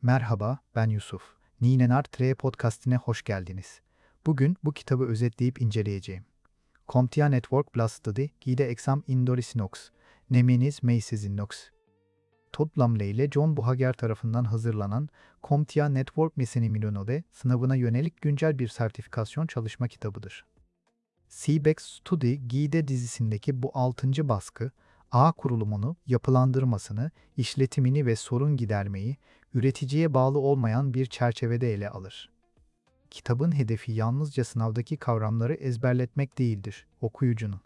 Merhaba, ben Yusuf. Ninenar Tre podcastine hoş geldiniz. Bugün bu kitabı özetleyip inceleyeceğim. CompTIA Network Plus Study, Guide Exam Indoris Nox, Nemenis Meises Nox. Todd Lumley ile John Buhager tarafından hazırlanan CompTIA Network Mesenimilinode sınavına yönelik güncel bir sertifikasyon çalışma kitabıdır. CBEX Study Guide dizisindeki bu 6. baskı, ağ kurulumunu, yapılandırmasını, işletimini ve sorun gidermeyi, üreticiye bağlı olmayan bir çerçevede ele alır. Kitabın hedefi yalnızca sınavdaki kavramları ezberletmek değildir, okuyucunun.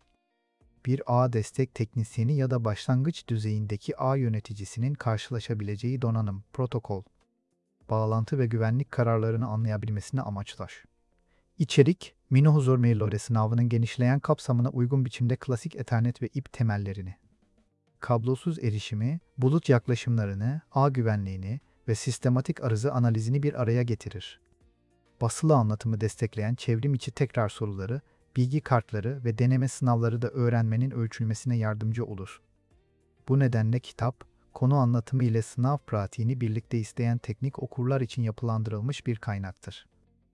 Bir ağ destek teknisyeni ya da başlangıç düzeyindeki ağ yöneticisinin karşılaşabileceği donanım, protokol, bağlantı ve güvenlik kararlarını anlayabilmesini amaçlar. İçerik, Minohuzur Maillore sınavının genişleyen kapsamına uygun biçimde klasik Ethernet ve ip temellerini, kablosuz erişimi, bulut yaklaşımlarını, ağ güvenliğini ve sistematik arıza analizini bir araya getirir. Basılı anlatımı destekleyen çevrim içi tekrar soruları, bilgi kartları ve deneme sınavları da öğrenmenin ölçülmesine yardımcı olur. Bu nedenle kitap, konu anlatımı ile sınav pratiğini birlikte isteyen teknik okurlar için yapılandırılmış bir kaynaktır.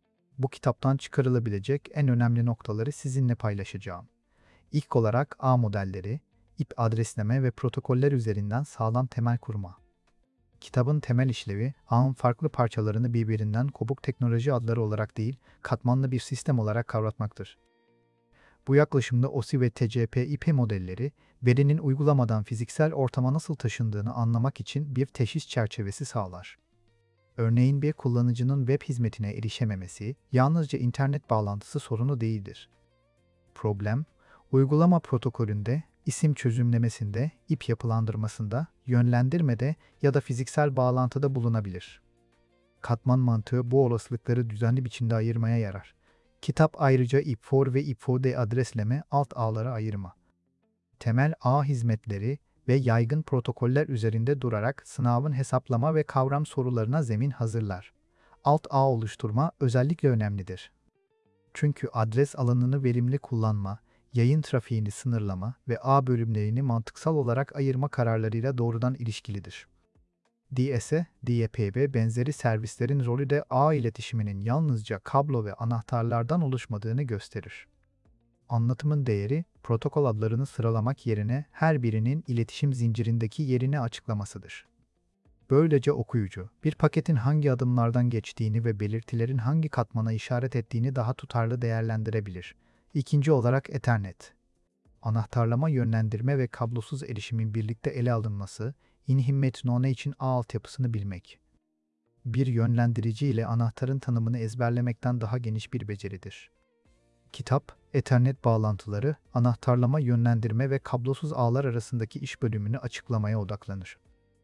Bu kitaptan çıkarılabilecek en önemli noktaları sizinle paylaşacağım. İlk olarak ağ modelleri, ip adresleme ve protokoller üzerinden sağlam temel kurma. Kitabın temel işlevi, ağın farklı parçalarını birbirinden kopuk teknoloji adları olarak değil, katmanlı bir sistem olarak kavratmaktır. Bu yaklaşımda OSI ve TCP/IP modelleri, verinin uygulamadan fiziksel ortama nasıl taşındığını anlamak için bir teşhis çerçevesi sağlar. Örneğin bir kullanıcının web hizmetine erişememesi, yalnızca internet bağlantısı sorunu değildir. Problem, uygulama protokolünde, isim çözümlemesinde, ip yapılandırmasında, yönlendirmede ya da fiziksel bağlantıda bulunabilir. Katman mantığı bu olasılıkları düzenli biçimde ayırmaya yarar. Kitap ayrıca IP4 ve IP4D adresleme alt ağlara ayırma, temel ağ hizmetleri ve yaygın protokoller üzerinde durarak sınavın hesaplama ve kavram sorularına zemin hazırlar. Alt ağ oluşturma özellikle önemlidir. Çünkü adres alanını verimli kullanma, yayın trafiğini sınırlama ve ağ bölümlerini mantıksal olarak ayırma kararlarıyla doğrudan ilişkilidir. DSE, DEPB benzeri servislerin rolü de ağ iletişiminin yalnızca kablo ve anahtarlardan oluşmadığını gösterir. Anlatımın değeri, protokol adlarını sıralamak yerine her birinin iletişim zincirindeki yerini açıklamasıdır. Böylece okuyucu, bir paketin hangi adımlardan geçtiğini ve belirtilerin hangi katmana işaret ettiğini daha tutarlı değerlendirebilir. İkinci olarak Ethernet. Anahtarlama, yönlendirme ve kablosuz erişimin birlikte ele alınması, inhimmetnone için ağ altyapısını bilmek. Bir yönlendirici ile anahtarın tanımını ezberlemekten daha geniş bir beceridir. Kitap, Ethernet bağlantıları, anahtarlama, yönlendirme ve kablosuz ağlar arasındaki iş bölümünü açıklamaya odaklanır.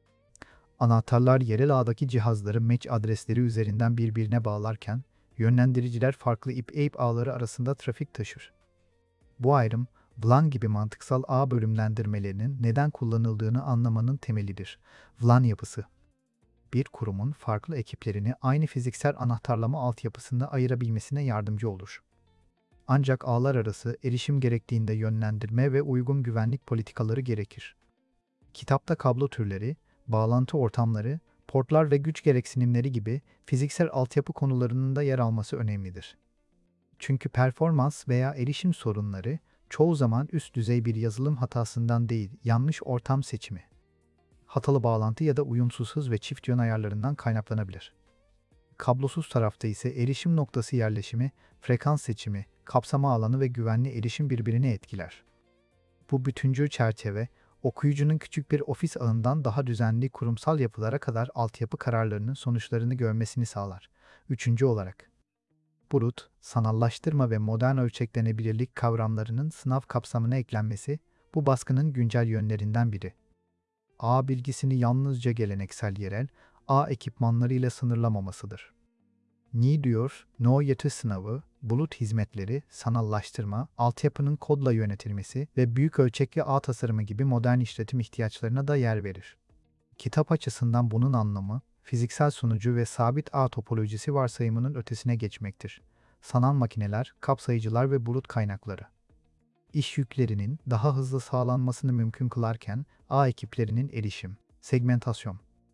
Anahtarlar yerel ağdaki cihazları match adresleri üzerinden birbirine bağlarken, yönlendiriciler farklı ip ağları arasında trafik taşır. Bu ayrım, VLAN gibi mantıksal ağ bölümlendirmelerinin neden kullanıldığını anlamanın temelidir. VLAN yapısı, bir kurumun farklı ekiplerini aynı fiziksel anahtarlama altyapısında ayırabilmesine yardımcı olur. Ancak ağlar arası erişim gerektiğinde yönlendirme ve uygun güvenlik politikaları gerekir. Kitapta kablo türleri, bağlantı ortamları, portlar ve güç gereksinimleri gibi fiziksel altyapı konularının da yer alması önemlidir. Çünkü performans veya erişim sorunları çoğu zaman üst düzey bir yazılım hatasından değil, yanlış ortam seçimi, hatalı bağlantı ya da uyumsuz hız ve çift yön ayarlarından kaynaklanabilir. Kablosuz tarafta ise erişim noktası yerleşimi, frekans seçimi, kapsama alanı ve güvenli erişim birbirini etkiler. Bu bütüncül çerçeve, okuyucunun küçük bir ofis ağından daha düzenli kurumsal yapılara kadar altyapı kararlarının sonuçlarını görmesini sağlar. Üçüncü olarak, bulut, sanallaştırma ve modern ölçeklenebilirlik kavramlarının sınav kapsamına eklenmesi, bu baskının güncel yönlerinden biri. Ağ bilgisini yalnızca geleneksel yerel, ağ ekipmanlarıyla sınırlamamasıdır. Ni diyor, No yeti sınavı, bulut hizmetleri, sanallaştırma, altyapının kodla yönetilmesi ve büyük ölçekli ağ tasarımı gibi modern işletim ihtiyaçlarına da yer verir. Kitap açısından bunun anlamı, fiziksel sunucu ve sabit ağ topolojisi varsayımının ötesine geçmektir. Sanal makineler, kapsayıcılar ve bulut kaynakları. İş yüklerinin daha hızlı sağlanmasını mümkün kılarken, ağ ekiplerinin erişim, segmentasyon,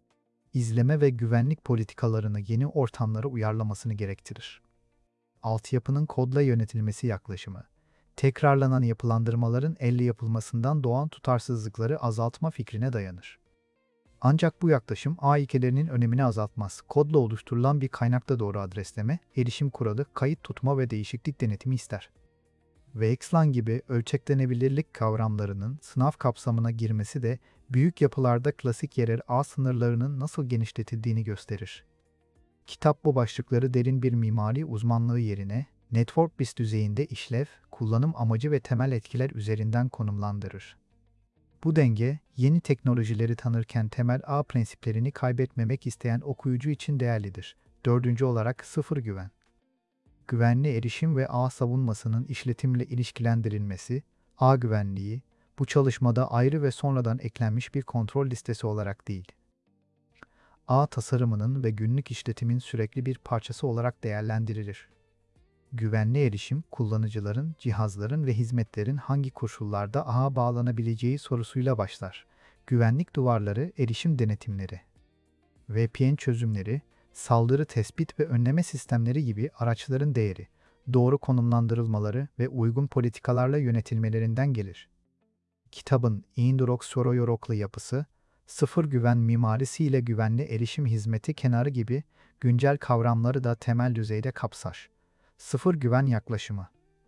izleme ve güvenlik politikalarını yeni ortamlara uyarlamasını gerektirir. Altyapının kodla yönetilmesi yaklaşımı, tekrarlanan yapılandırmaların elle yapılmasından doğan tutarsızlıkları azaltma fikrine dayanır. Ancak bu yaklaşım ağ ilkelerinin önemini azaltmaz. Kodla oluşturulan bir kaynakta doğru adresleme, erişim kuralı, kayıt tutma ve değişiklik denetimi ister. VXLAN gibi ölçeklenebilirlik kavramlarının sınav kapsamına girmesi de büyük yapılarda klasik yerel ağ sınırlarının nasıl genişletildiğini gösterir. Kitap bu başlıkları derin bir mimari uzmanlığı yerine network BIS düzeyinde işlev, kullanım amacı ve temel etkiler üzerinden konumlandırır. Bu denge, yeni teknolojileri tanırken temel ağ prensiplerini kaybetmemek isteyen okuyucu için değerlidir. Dördüncü olarak sıfır güven. Güvenli erişim ve ağ savunmasının işletimle ilişkilendirilmesi, ağ güvenliği, bu çalışmada ayrı ve sonradan eklenmiş bir kontrol listesi olarak değil, ağ tasarımının ve günlük işletimin sürekli bir parçası olarak değerlendirilir. Güvenli erişim, kullanıcıların, cihazların ve hizmetlerin hangi koşullarda ağa bağlanabileceği sorusuyla başlar. Güvenlik duvarları, erişim denetimleri, VPN çözümleri, saldırı tespit ve önleme sistemleri gibi araçların değeri, doğru konumlandırılmaları ve uygun politikalarla yönetilmelerinden gelir. Kitabın Indurok Soroyoroklu yapısı, sıfır güven mimarisiyle güvenli erişim hizmeti kenarı gibi güncel kavramları da temel düzeyde kapsar. Sıfır güven yaklaşımı,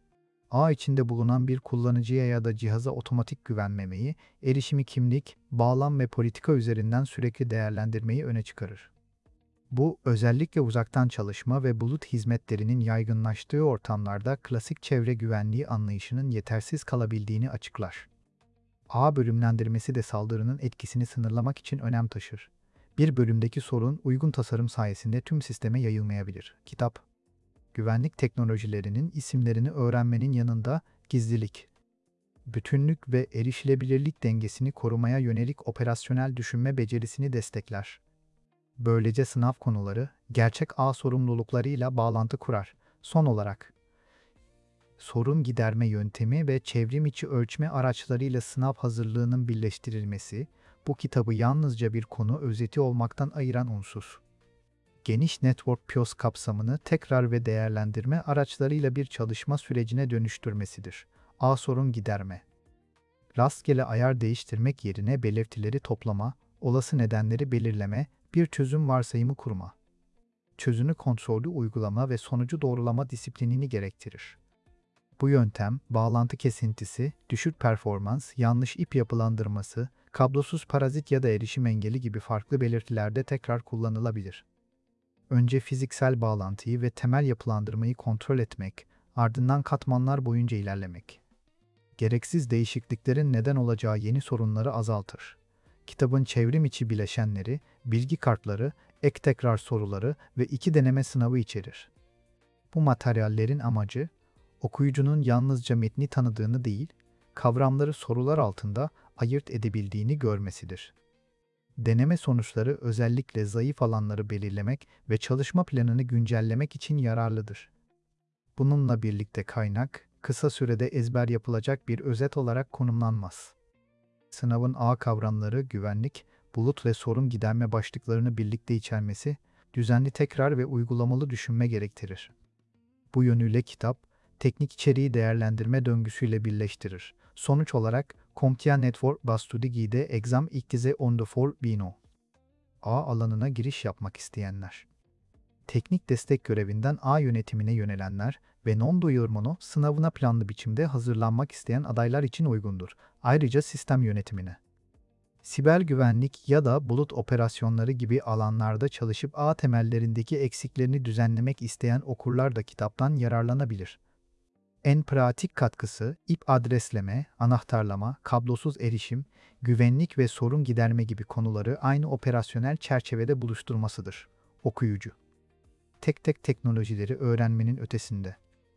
ağ içinde bulunan bir kullanıcıya ya da cihaza otomatik güvenmemeyi, erişimi kimlik, bağlam ve politika üzerinden sürekli değerlendirmeyi öne çıkarır. Bu, özellikle uzaktan çalışma ve bulut hizmetlerinin yaygınlaştığı ortamlarda klasik çevre güvenliği anlayışının yetersiz kalabildiğini açıklar. Ağ bölümlendirmesi de saldırının etkisini sınırlamak için önem taşır. Bir bölümdeki sorun uygun tasarım sayesinde tüm sisteme yayılmayabilir. Kitap, güvenlik teknolojilerinin isimlerini öğrenmenin yanında gizlilik, bütünlük ve erişilebilirlik dengesini korumaya yönelik operasyonel düşünme becerisini destekler. Böylece sınav konuları, gerçek ağ sorumluluklarıyla bağlantı kurar. Son olarak, sorun giderme yöntemi ve çevrim içi ölçme araçlarıyla sınav hazırlığının birleştirilmesi, bu kitabı yalnızca bir konu özeti olmaktan ayıran unsur. Geniş Network PIOS kapsamını tekrar ve değerlendirme araçlarıyla bir çalışma sürecine dönüştürmesidir. Ağ sorun giderme. Rastgele ayar değiştirmek yerine belirtileri toplama, olası nedenleri belirleme, bir çözüm varsayımı kurma. Çözünü kontrollü uygulama ve sonucu doğrulama disiplinini gerektirir. Bu yöntem, bağlantı kesintisi, düşük performans, yanlış ip yapılandırması, kablosuz parazit ya da erişim engeli gibi farklı belirtilerde tekrar kullanılabilir. Önce fiziksel bağlantıyı ve temel yapılandırmayı kontrol etmek, ardından katmanlar boyunca ilerlemek. Gereksiz değişikliklerin neden olacağı yeni sorunları azaltır. Kitabın çevrim içi bileşenleri, bilgi kartları, ek tekrar soruları ve 2 deneme sınavı içerir. Bu materyallerin amacı, okuyucunun yalnızca metni tanıdığını değil, kavramları sorular altında ayırt edebildiğini görmesidir. Deneme sonuçları özellikle zayıf alanları belirlemek ve çalışma planını güncellemek için yararlıdır. Bununla birlikte kaynak, kısa sürede ezber yapılacak bir özet olarak konumlanmaz. Sınavın ağ kavramları, güvenlik, bulut ve sorun giderme başlıklarını birlikte içermesi, düzenli tekrar ve uygulamalı düşünme gerektirir. Bu yönüyle kitap, teknik içeriği değerlendirme döngüsüyle birleştirir. Sonuç olarak, CompTIA Network Bastudigi Exam İktize on the For Bino. Ağ alanına giriş yapmak isteyenler. Teknik destek görevinden ağ yönetimine yönelenler ve non-duyurmunu sınavına planlı biçimde hazırlanmak isteyen adaylar için uygundur. Ayrıca sistem yönetimine, siber güvenlik ya da bulut operasyonları gibi alanlarda çalışıp ağ temellerindeki eksiklerini düzenlemek isteyen okurlar da kitaptan yararlanabilir. En pratik katkısı, ip adresleme, anahtarlama, kablosuz erişim, güvenlik ve sorun giderme gibi konuları aynı operasyonel çerçevede buluşturmasıdır. Okuyucu, tek tek teknolojileri öğrenmenin ötesinde,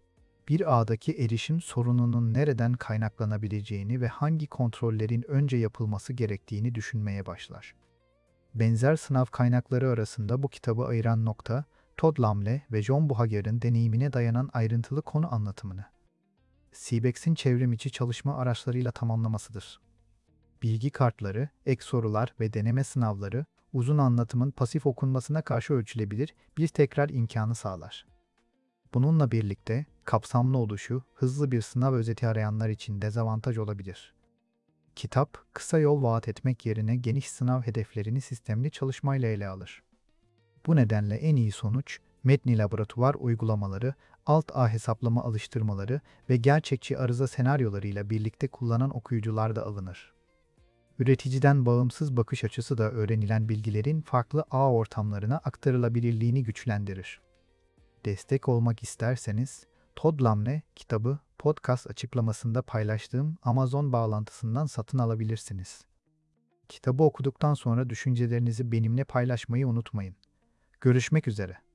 bir ağdaki erişim sorununun nereden kaynaklanabileceğini ve hangi kontrollerin önce yapılması gerektiğini düşünmeye başlar. Benzer sınav kaynakları arasında bu kitabı ayıran nokta, Todd Lamle ve John Buhager'in deneyimine dayanan ayrıntılı konu anlatımını, CBEX'in çevrim içi çalışma araçlarıyla tamamlamasıdır. Bilgi kartları, ek sorular ve deneme sınavları, uzun anlatımın pasif okunmasına karşı ölçülebilir bir tekrar imkanı sağlar. Bununla birlikte kapsamlı oluşu hızlı bir sınav özeti arayanlar için dezavantaj olabilir. Kitap, kısa yol vaat etmek yerine geniş sınav hedeflerini sistemli çalışmayla ele alır. Bu nedenle en iyi sonuç, metni laboratuvar uygulamaları, alt-A hesaplama alıştırmaları ve gerçekçi arıza senaryolarıyla birlikte kullanan okuyucularda alınır. Üreticiden bağımsız bakış açısı da öğrenilen bilgilerin farklı ağ ortamlarına aktarılabilirliğini güçlendirir. Destek olmak isterseniz, Todd Lamne kitabı podcast açıklamasında paylaştığım Amazon bağlantısından satın alabilirsiniz. Kitabı okuduktan sonra düşüncelerinizi benimle paylaşmayı unutmayın. Görüşmek üzere.